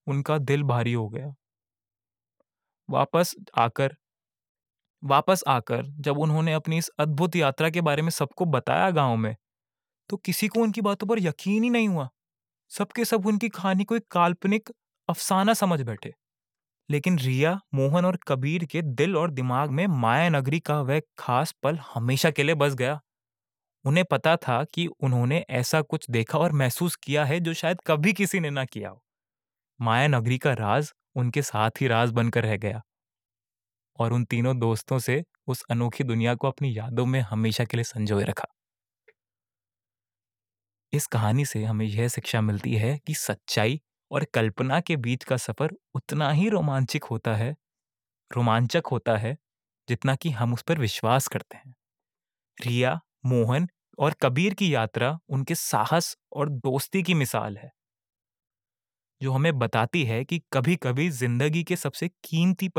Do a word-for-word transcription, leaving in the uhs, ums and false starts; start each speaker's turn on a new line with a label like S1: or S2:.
S1: उनका दिल भारी हो गया। वापस आकर वापस आकर जब उन्होंने अपनी इस अद्भुत यात्रा के बारे में सबको बताया गाँव में, तो किसी को उनकी बातों पर यकीन ही नहीं हुआ। सब के सब उनकी कहानी को एक काल्पनिक अफ़साना समझ बैठे। लेकिन रिया, मोहन और कबीर के दिल और दिमाग में माया नगरी का वह खास पल हमेशा के लिए बस गया। उन्हें पता था कि उन्होंने ऐसा कुछ देखा और महसूस किया है जो शायद कभी किसी ने ना किया हो। माया नगरी का राज उनके साथ ही राज बनकर रह गया और उन तीनों दोस्तों से उस अनोखी दुनिया को अपनी यादों में हमेशा के लिए संजोए रखा। इस कहानी से हमें यह शिक्षा मिलती है कि सच्चाई और कल्पना के बीच का सफर उतना ही रोमांचक होता है रोमांचक होता है जितना कि हम उस पर विश्वास करते हैं। रिया, मोहन और कबीर की यात्रा उनके साहस और दोस्ती की मिसाल है, जो हमें बताती है कि कभी-कभी जिंदगी के सबसे कीमती